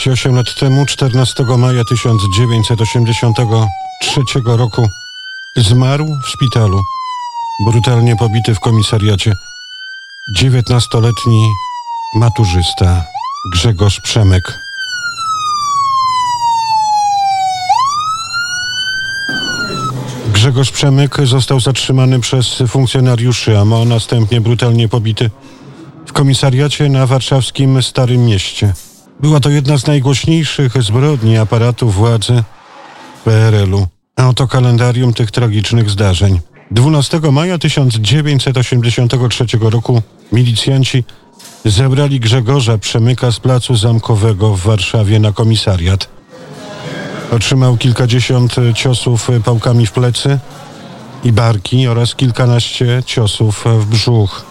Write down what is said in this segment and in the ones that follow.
48 lat temu, 14 maja 1983 roku, zmarł w szpitalu, brutalnie pobity w komisariacie, 19-letni maturzysta Grzegorz Przemek. Grzegorz Przemyk został zatrzymany przez funkcjonariuszy AMO, następnie brutalnie pobity w komisariacie na warszawskim Starym Mieście. Była to jedna z najgłośniejszych zbrodni aparatu władzy PRL-u. A oto kalendarium tych tragicznych zdarzeń. 12 maja 1983 roku milicjanci zebrali Grzegorza Przemyka z placu Zamkowego w Warszawie na komisariat. Otrzymał kilkadziesiąt ciosów pałkami w plecy i barki oraz kilkanaście ciosów w brzuch.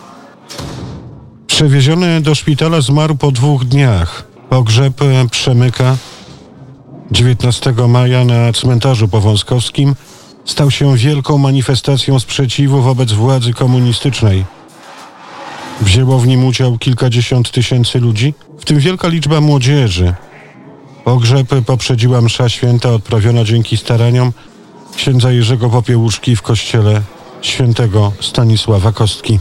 Przewieziony do szpitala zmarł po 2 dniach. Pogrzeb Przemyka 19 maja na cmentarzu powązkowskim stał się wielką manifestacją sprzeciwu wobec władzy komunistycznej. Wzięło w nim udział kilkadziesiąt tysięcy ludzi, w tym wielka liczba młodzieży. Pogrzeb poprzedziła msza święta odprawiona dzięki staraniom księdza Jerzego Popiełuszki w kościele świętego Stanisława Kostki.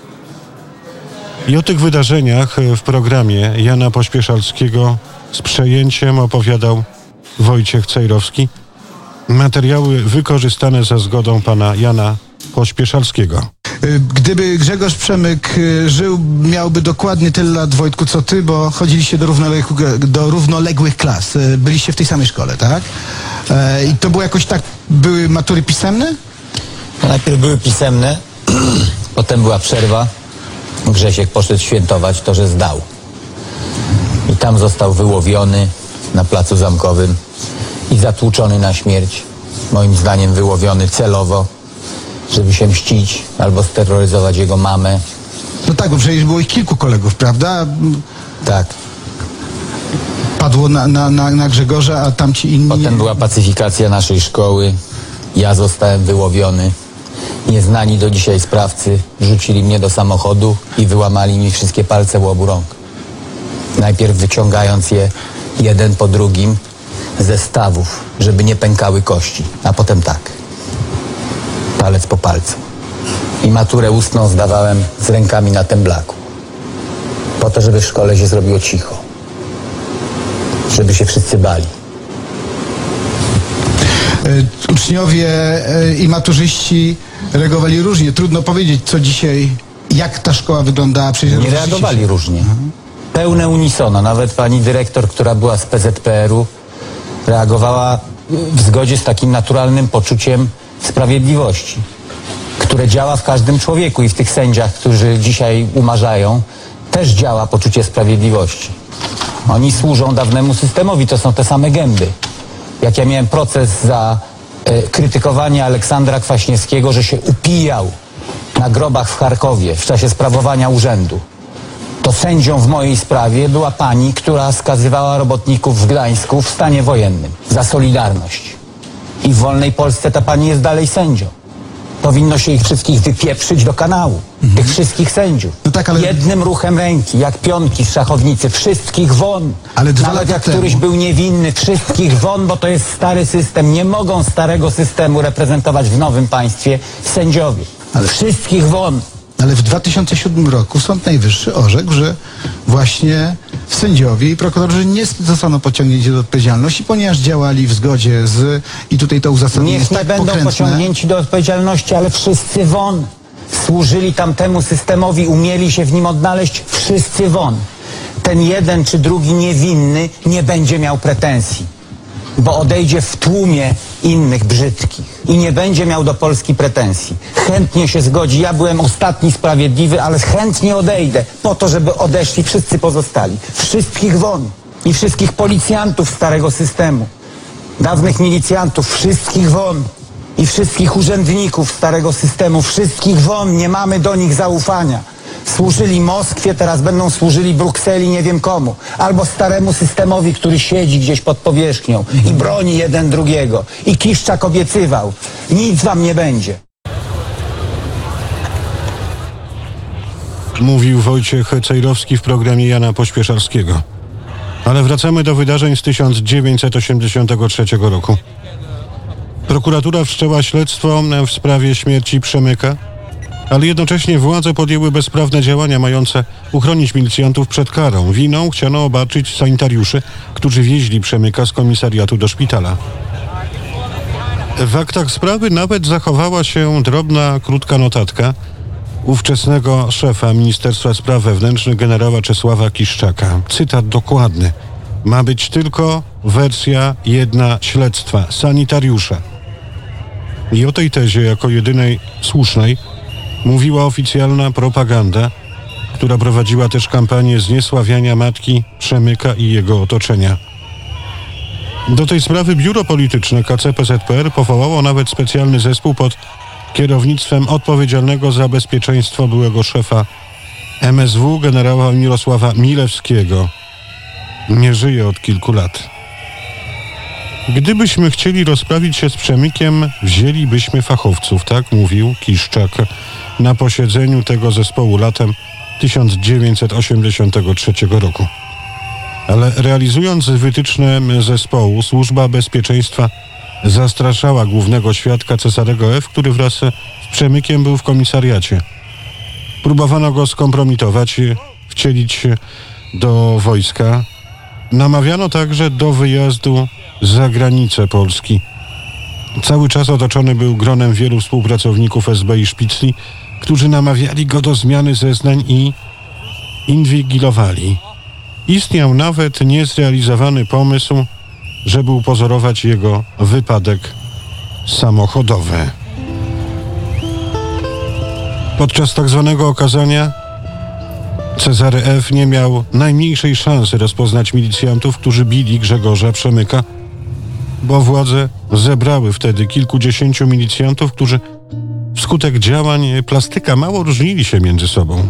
I o tych wydarzeniach w programie Jana Pośpieszalskiego z przejęciem opowiadał Wojciech Cejrowski. Materiały wykorzystane za zgodą pana Jana Pośpieszalskiego. Gdyby Grzegorz Przemyk żył, miałby dokładnie tyle lat, Wojtku, co ty, bo chodziliście do równoległych klas. Byliście w tej samej szkole, tak? I to było jakoś tak, były matury pisemne? Najpierw były pisemne, potem była przerwa. Grzesiek poszedł świętować to, że zdał. I tam został wyłowiony na placu Zamkowym i zatłuczony na śmierć. Moim zdaniem wyłowiony celowo, żeby się mścić albo steroryzować jego mamę. No tak, bo przecież było ich kilku kolegów, prawda? Tak. Padło na Grzegorza, a tamci inni... Potem była pacyfikacja naszej szkoły. Ja zostałem wyłowiony. Nieznani do dzisiaj sprawcy rzucili mnie do samochodu i wyłamali mi wszystkie palce u obu rąk. Najpierw wyciągając je jeden po drugim ze stawów, żeby nie pękały kości, a potem tak. Palec po palcu. I maturę ustną zdawałem z rękami na temblaku. Po to, żeby w szkole się zrobiło cicho. Żeby się wszyscy bali. Uczniowie i maturzyści reagowali różnie. Trudno powiedzieć, co dzisiaj, jak ta szkoła wyglądała. Nie reagowali różnie. Pełne unisono. Nawet pani dyrektor, która była z PZPR-u, reagowała w zgodzie z takim naturalnym poczuciem sprawiedliwości, które działa w każdym człowieku i w tych sędziach, którzy dzisiaj umarzają, też działa poczucie sprawiedliwości. Oni służą dawnemu systemowi, to są te same gęby. Jak ja miałem proces za krytykowanie Aleksandra Kwaśniewskiego, że się upijał na grobach w Charkowie w czasie sprawowania urzędu, to sędzią w mojej sprawie była pani, która skazywała robotników w Gdańsku w stanie wojennym za Solidarność. I w wolnej Polsce ta pani jest dalej sędzią. Powinno się ich wszystkich wypieprzyć do kanału. Tych wszystkich sędziów. No tak, ale... Jednym ruchem ręki, jak pionki z szachownicy. Wszystkich won. Ale nawet jak któryś był niewinny, wszystkich won, bo to jest stary system. Nie mogą starego systemu reprezentować w nowym państwie sędziowie. Wszystkich won. Ale w 2007 roku Sąd Najwyższy orzekł, że właśnie sędziowie i prokurorzy nie zostaną pociągnięci do odpowiedzialności, ponieważ działali w zgodzie z... I tutaj to uzasadnienie jest tak będą pokrętne. pociągnięci do odpowiedzialności, ale wszyscy won. Służyli tamtemu systemowi, umieli się w nim odnaleźć. Wszyscy won. Ten jeden czy drugi niewinny nie będzie miał pretensji, bo odejdzie w tłumie innych brzydkich i nie będzie miał do Polski pretensji. Chętnie się zgodzi. Ja byłem ostatni sprawiedliwy, ale chętnie odejdę po to, żeby odeszli wszyscy pozostali. Wszystkich won. I wszystkich policjantów starego systemu. Dawnych milicjantów. Wszystkich won. I wszystkich urzędników starego systemu. Wszystkich won. Nie mamy do nich zaufania. Służyli Moskwie, teraz będą służyli Brukseli, nie wiem komu. Albo staremu systemowi, który siedzi gdzieś pod powierzchnią i broni jeden drugiego. I Kiszczak obiecywał. Nic wam nie będzie. Mówił Wojciech Cejrowski w programie Jana Pośpieszalskiego. Ale wracamy do wydarzeń z 1983 roku. Prokuratura wszczęła śledztwo w sprawie śmierci Przemyka, ale jednocześnie władze podjęły bezprawne działania mające uchronić milicjantów przed karą. Winą chciano obarczyć sanitariuszy, którzy wieźli Przemyka z komisariatu do szpitala. W aktach sprawy nawet zachowała się drobna, krótka notatka ówczesnego szefa Ministerstwa Spraw Wewnętrznych generała Czesława Kiszczaka. Cytat dokładny. Ma być tylko wersja jedna śledztwa, sanitariusze. I o tej tezie jako jedynej słusznej mówiła oficjalna propaganda, która prowadziła też kampanię zniesławiania matki Przemyka i jego otoczenia. Do tej sprawy biuro polityczne KCPZPR powołało nawet specjalny zespół pod kierownictwem odpowiedzialnego za bezpieczeństwo byłego szefa MSW generała Mirosława Milewskiego. Nie żyje od kilku lat. Gdybyśmy chcieli rozprawić się z Przemykiem, wzięlibyśmy fachowców, tak mówił Kiszczak na posiedzeniu tego zespołu latem 1983 roku. Ale realizując wytyczne zespołu, Służba Bezpieczeństwa zastraszała głównego świadka Cezarego F., który wraz z Przemykiem był w komisariacie. Próbowano go skompromitować, wcielić do wojska. Namawiano także do wyjazdu za granicę Polski. Cały czas otoczony był gronem wielu współpracowników SB i Szpicli, którzy namawiali go do zmiany zeznań i inwigilowali. Istniał nawet niezrealizowany pomysł, żeby upozorować jego wypadek samochodowy. Podczas tak zwanego okazania Cezary F. nie miał najmniejszej szansy rozpoznać milicjantów, którzy bili Grzegorza Przemyka, bo władze zebrały wtedy kilkudziesięciu milicjantów, którzy wskutek działań plastyka mało różnili się między sobą.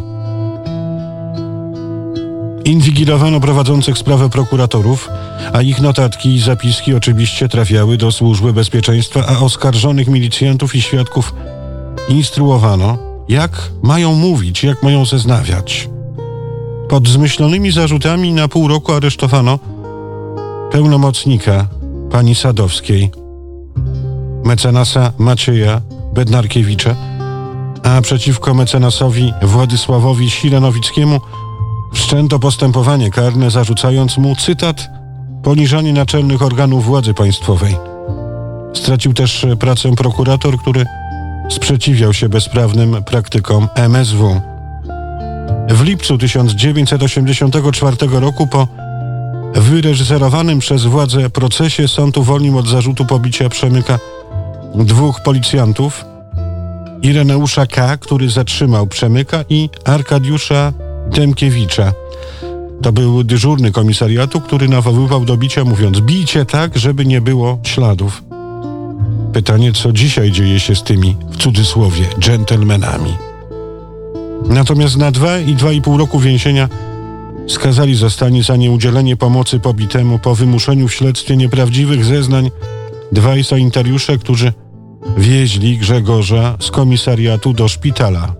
Inwigilowano prowadzących sprawę prokuratorów, a ich notatki i zapiski oczywiście trafiały do Służby Bezpieczeństwa, a oskarżonych milicjantów i świadków instruowano, jak mają mówić, jak mają zeznawiać. Pod zmyślonymi zarzutami na pół roku aresztowano pełnomocnika pani Sadowskiej, mecenasa Macieja Bednarkiewicza, a przeciwko mecenasowi Władysławowi Silenowickiemu wszczęto postępowanie karne, zarzucając mu, cytat, poniżanie naczelnych organów władzy państwowej. Stracił też pracę prokurator, który sprzeciwiał się bezprawnym praktykom MSW. W lipcu 1984 roku po wyreżyserowanym przez władze procesie sąd uwolnił od zarzutu pobicia Przemyka dwóch policjantów, Ireneusza K., który zatrzymał Przemyka, i Arkadiusza Demkiewicza. To był dyżurny komisariatu, który nawoływał do bicia, mówiąc: bijcie tak, żeby nie było śladów. Pytanie, co dzisiaj dzieje się z tymi, w cudzysłowie, dżentelmenami. Natomiast na 2 i 2,5 roku więzienia skazali zostali za nieudzielenie pomocy pobitemu po wymuszeniu w śledztwie nieprawdziwych zeznań dwaj sanitariusze, którzy wieźli Grzegorza z komisariatu do szpitala.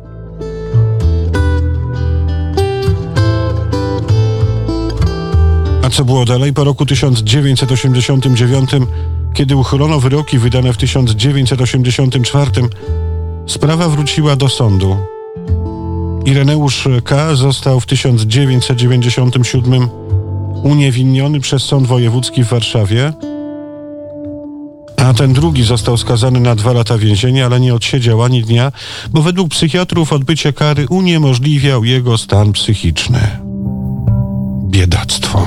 A co było dalej? Po roku 1989, kiedy uchylono wyroki wydane w 1984, sprawa wróciła do sądu. Ireneusz K. został w 1997 uniewinniony przez Sąd Wojewódzki w Warszawie, a ten drugi został skazany na 2 lata więzienia, ale nie odsiedział ani dnia, bo według psychiatrów odbycie kary uniemożliwiał jego stan psychiczny. Biedactwo.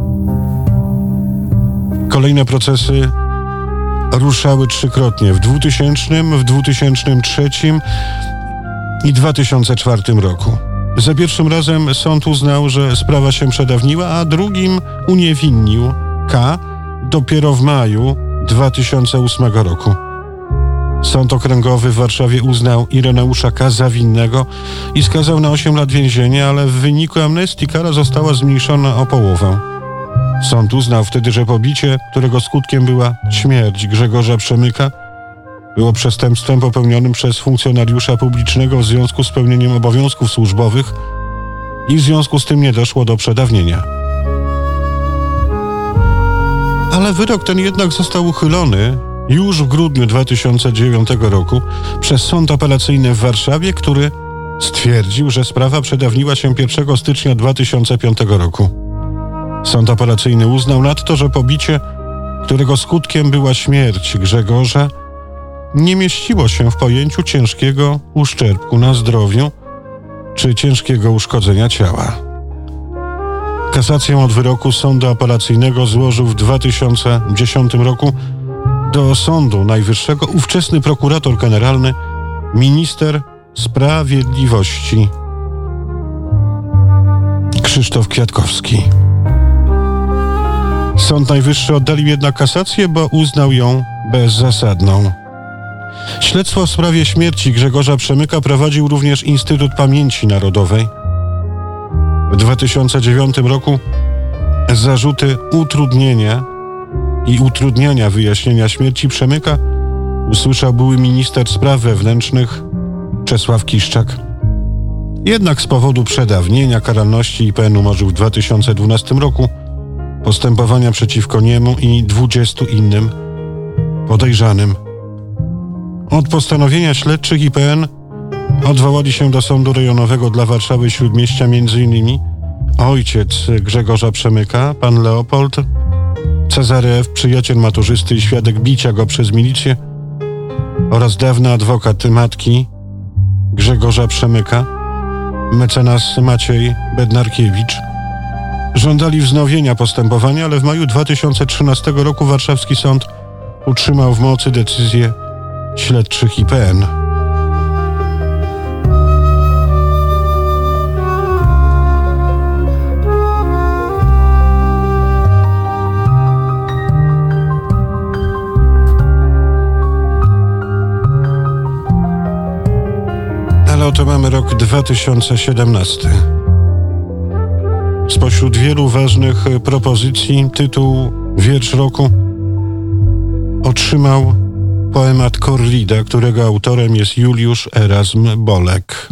Kolejne procesy ruszały 3-krotnie w 2000, w 2003 i 2004 roku. Za pierwszym razem sąd uznał, że sprawa się przedawniła, a drugim uniewinnił K. dopiero w maju 2008 roku. Sąd Okręgowy w Warszawie uznał Ireneusza K. za winnego i skazał na 8 lat więzienia, ale w wyniku amnestii kara została zmniejszona o połowę. Sąd uznał wtedy, że pobicie, którego skutkiem była śmierć Grzegorza Przemyka, było przestępstwem popełnionym przez funkcjonariusza publicznego w związku z pełnieniem obowiązków służbowych i w związku z tym nie doszło do przedawnienia. Ale wyrok ten jednak został uchylony już w grudniu 2009 roku przez Sąd Apelacyjny w Warszawie, który stwierdził, że sprawa przedawniła się 1 stycznia 2005 roku. Sąd Apelacyjny uznał nadto, że pobicie, którego skutkiem była śmierć Grzegorza, nie mieściło się w pojęciu ciężkiego uszczerbku na zdrowiu czy ciężkiego uszkodzenia ciała. Kasację od wyroku Sądu Apelacyjnego złożył w 2010 roku do Sądu Najwyższego ówczesny prokurator generalny, minister sprawiedliwości Krzysztof Kwiatkowski. Sąd Najwyższy oddalił jednak kasację, bo uznał ją bezzasadną. Śledztwo w sprawie śmierci Grzegorza Przemyka prowadził również Instytut Pamięci Narodowej. W 2009 roku zarzuty utrudniania wyjaśnienia śmierci Przemyka usłyszał były minister spraw wewnętrznych Czesław Kiszczak. Jednak z powodu przedawnienia karalności IPN umorzył w 2012 roku postępowania przeciwko niemu i 20 innym podejrzanym. Od postanowienia śledczych IPN odwołali się do Sądu Rejonowego dla Warszawy Śródmieścia m.in. ojciec Grzegorza Przemyka, pan Leopold, Cezary F., przyjaciel maturzysty i świadek bicia go przez milicję, oraz dawny adwokat matki Grzegorza Przemyka, mecenas Maciej Bednarkiewicz. Żądali wznowienia postępowania, ale w maju 2013 roku warszawski sąd utrzymał w mocy decyzję śledczych IPN. Ale oto mamy rok 2017. Spośród wielu ważnych propozycji tytuł Wiersz Roku otrzymał poemat Korlida, którego autorem jest Juliusz Erazm Bolek.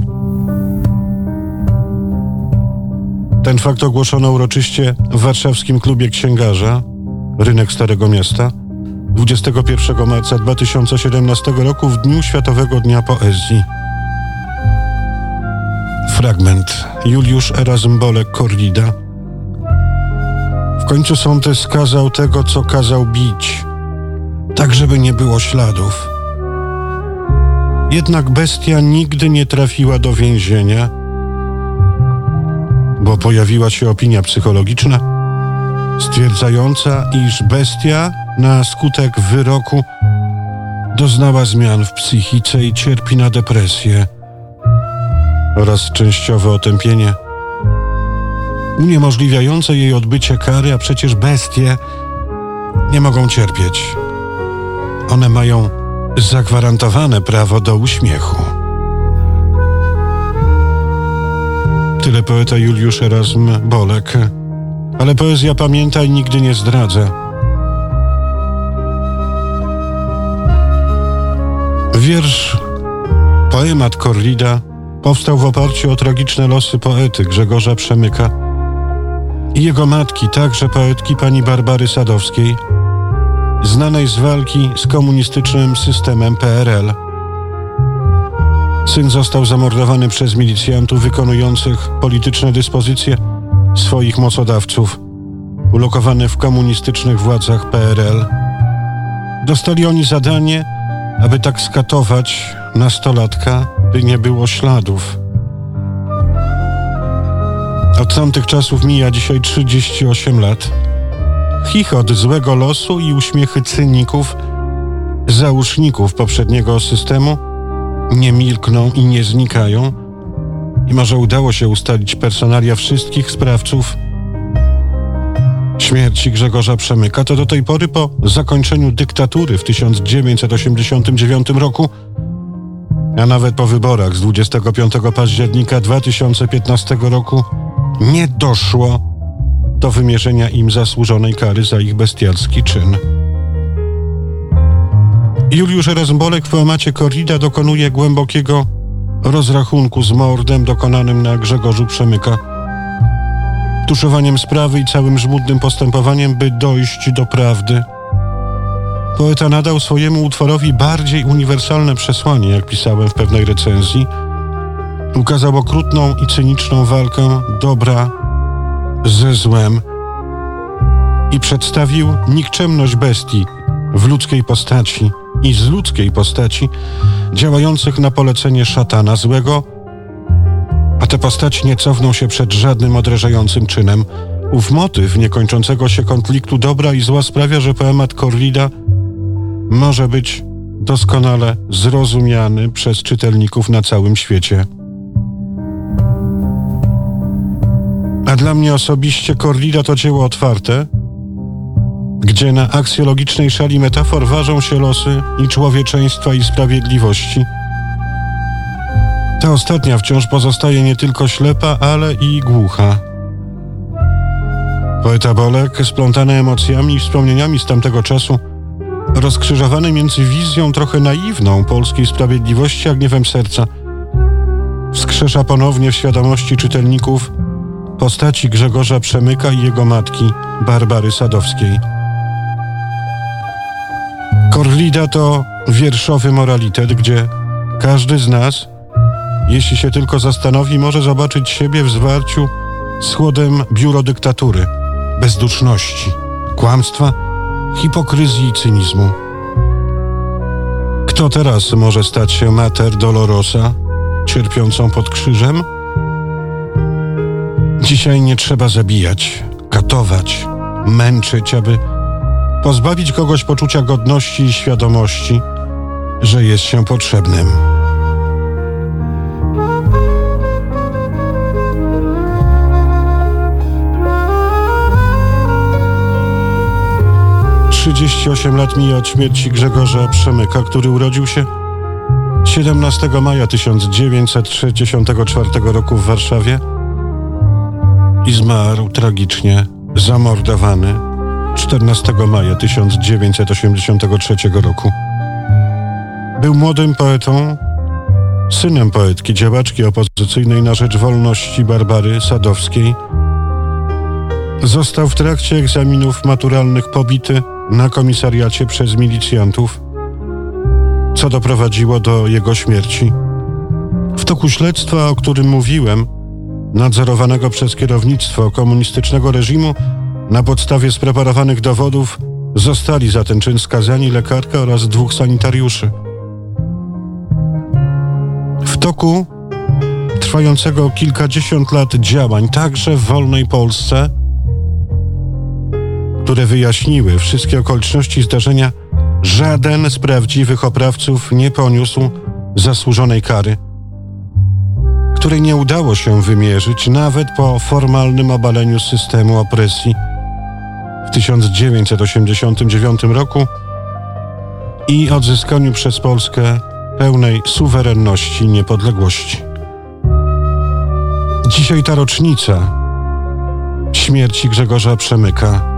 Ten fakt ogłoszono uroczyście w warszawskim klubie księgarza, Rynek Starego Miasta, 21 marca 2017 roku w dniu Światowego Dnia Poezji. Fragment. Juliusz Erazm Bolek, Korlida. W końcu sąd skazał tego, co kazał bić, tak żeby nie było śladów. Jednak bestia nigdy nie trafiła do więzienia, bo pojawiła się opinia psychologiczna stwierdzająca, iż bestia na skutek wyroku doznała zmian w psychice i cierpi na depresję oraz częściowe otępienie uniemożliwiające jej odbycie kary, a przecież bestie nie mogą cierpieć. One mają zagwarantowane prawo do uśmiechu. Tyle poeta Juliusz Erazm Bolek. Ale poezja pamięta i nigdy nie zdradza. Wiersz Poemat Korlida powstał w oparciu o tragiczne losy poety Grzegorza Przemyka i jego matki, także poetki pani Barbary Sadowskiej, znanej z walki z komunistycznym systemem PRL. Syn został zamordowany przez milicjantów wykonujących polityczne dyspozycje swoich mocodawców, ulokowany w komunistycznych władzach PRL. Dostali oni zadanie, aby tak skatować nastolatka, by nie było śladów. Od tamtych czasów mija dzisiaj 38 lat. Chichot złego losu i uśmiechy cyników, załóżników poprzedniego systemu nie milkną i nie znikają i może udało się ustalić personalia wszystkich sprawców śmierci Grzegorza Przemyka. To do tej pory, po zakończeniu dyktatury w 1989 roku, a nawet po wyborach z 25 października 2015 roku, nie doszło do wymierzenia im zasłużonej kary za ich bestialski czyn. Juliusz Erazm Bolek w poemacie Korlida dokonuje głębokiego rozrachunku z mordem dokonanym na Grzegorzu Przemyka tuszowaniem sprawy i całym żmudnym postępowaniem, by dojść do prawdy. Poeta nadał swojemu utworowi bardziej uniwersalne przesłanie, jak pisałem w pewnej recenzji. Ukazał okrutną i cyniczną walkę dobra ze złem i przedstawił nikczemność bestii w ludzkiej postaci i z ludzkiej postaci działających na polecenie szatana złego, a te postaci nie cofną się przed żadnym odrażającym czynem. Ów motyw niekończącego się konfliktu dobra i zła sprawia, że poemat Corrida może być doskonale zrozumiany przez czytelników na całym świecie. A dla mnie osobiście Corrida to dzieło otwarte, gdzie na aksjologicznej szali metafor ważą się losy i człowieczeństwa i sprawiedliwości. Ta ostatnia wciąż pozostaje nie tylko ślepa, ale i głucha. Poeta Bolek, splątany emocjami i wspomnieniami z tamtego czasu, rozkrzyżowany między wizją trochę naiwną polskiej sprawiedliwości a gniewem serca, wskrzesza ponownie w świadomości czytelników postaci Grzegorza Przemyka i jego matki, Barbary Sadowskiej. Corrida to wierszowy moralitet, gdzie każdy z nas, jeśli się tylko zastanowi, może zobaczyć siebie w zwarciu z chłodem biurodyktatury, bezduszności, kłamstwa, hipokryzji i cynizmu. Kto teraz może stać się Mater Dolorosa, cierpiącą pod krzyżem? Dzisiaj nie trzeba zabijać, katować, męczyć, aby pozbawić kogoś poczucia godności i świadomości, że jest się potrzebnym. ...38 lat mija od śmierci Grzegorza Przemyka, który urodził się 17 maja 1964 roku w Warszawie i zmarł tragicznie, zamordowany 14 maja 1983 roku. Był młodym poetą, synem poetki, działaczki opozycyjnej na rzecz wolności Barbary Sadowskiej. Został w trakcie egzaminów maturalnych pobity na komisariacie przez milicjantów, co doprowadziło do jego śmierci. W toku śledztwa, o którym mówiłem, nadzorowanego przez kierownictwo komunistycznego reżimu, na podstawie spreparowanych dowodów zostali za ten czyn skazani lekarka oraz 2 sanitariuszy. W toku trwającego kilkadziesiąt lat działań, także w wolnej Polsce, które wyjaśniły wszystkie okoliczności zdarzenia, żaden z prawdziwych oprawców nie poniósł zasłużonej kary, której nie udało się wymierzyć nawet po formalnym obaleniu systemu opresji w 1989 roku i odzyskaniu przez Polskę pełnej suwerenności i niepodległości. Dzisiaj ta rocznica śmierci Grzegorza Przemyka.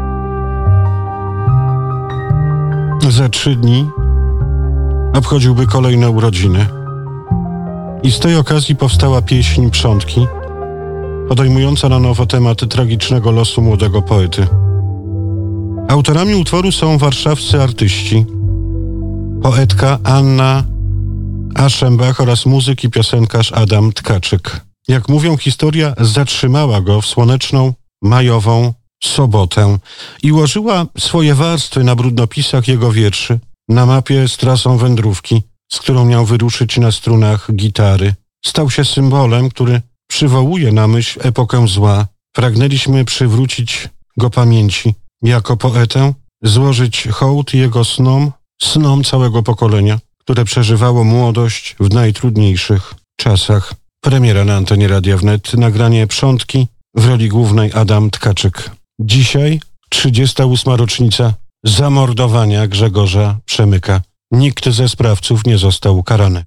Za 3 dni obchodziłby kolejne urodziny. I z tej okazji powstała pieśń Przątki, podejmująca na nowo temat tragicznego losu młodego poety. Autorami utworu są warszawscy artyści, poetka Anna Aschenbach oraz muzyk i piosenkarz Adam Tkaczyk. Jak mówią, historia zatrzymała go w słoneczną, majową sobotę i ułożyła swoje warstwy na brudnopisach jego wierszy, na mapie z trasą wędrówki, z którą miał wyruszyć na strunach gitary. Stał się symbolem, który przywołuje na myśl epokę zła. Pragnęliśmy przywrócić go pamięci. Jako poetę złożyć hołd jego snom całego pokolenia, które przeżywało młodość w najtrudniejszych czasach. Premiera na antenie Radia Wnet, nagranie Przątki, w roli głównej Adam Tkaczyk. Dzisiaj 38. rocznica zamordowania Grzegorza Przemyka. Nikt ze sprawców nie został ukarany.